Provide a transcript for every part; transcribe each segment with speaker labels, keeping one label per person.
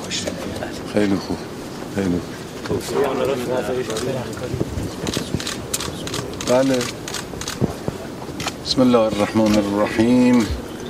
Speaker 1: داشته.
Speaker 2: خیلی خوب، خیلی خوب. بله. بسم الله الرحمن الرحیم.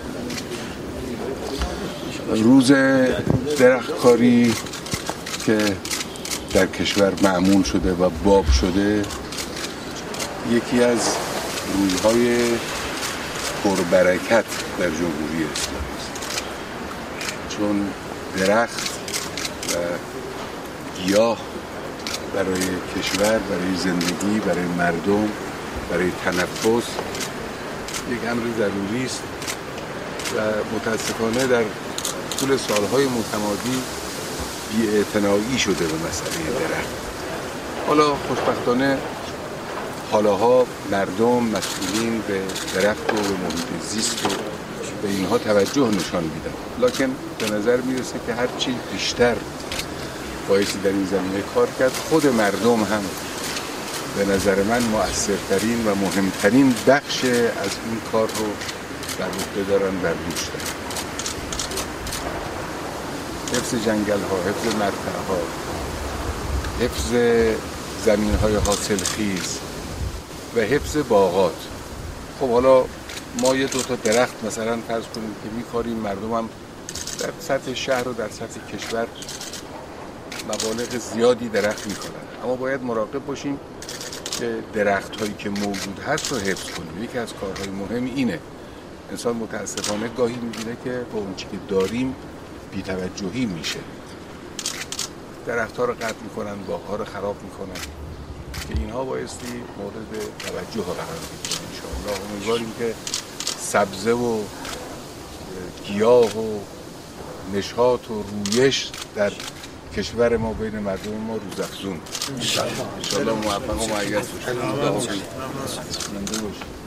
Speaker 2: روز درختکاری که در کشور معمول شده و باب شده یکی از روزهای پربرکت در جمهوری اسلامی است، چون درخت و گیاه برای کشور، برای زندگی، برای مردم، برای تنفس یک امر ضروری است و متاسفانه در طول سالهای متمادی بی‌اعتنایی شده به مسئله درخت. حالا خوشبختانه حالاها مردم مسئولین به درخت و به محیط زیست و به اینها توجه نشان میدن، لکن به نظر میرسه که هرچی بیشتر بایستی در این زمینه کار کرد، خود مردم هم به نظر من مؤثرترین و مهمترین بخش از این کار رو بر عهده دارن، بر دوش دارن. حفظ جنگل ها، حفظ مرتع ها، حفظ زمین های حاصلخیز و حفظ باغات. خب حالا ما یه دو تا درخت مثلا فرض کنیم که میکاریم، مردم هم در سطح شهر و در سطح کشور مبالغ زیادی درخت میکنن، اما باید مراقب باشیم که درخت هایی که موجود هست رو حفظ کنیم. یکی از کارهای مهم اینه. انسان متاسفانه گاهی میبینه که با اون چی که داریم بی‌توجهی میشه، درخت ها رو قطع میکنن، باغ ها رو خراب میکنن، که اینها بایستی مورد توجه قرار بگیرن. انشاءالله امیدواریم که سبزه و گیاه و نشاط و رویش در کشور ما بین مردم ما روزافزون. انشاءالله موفق و مؤید باشید.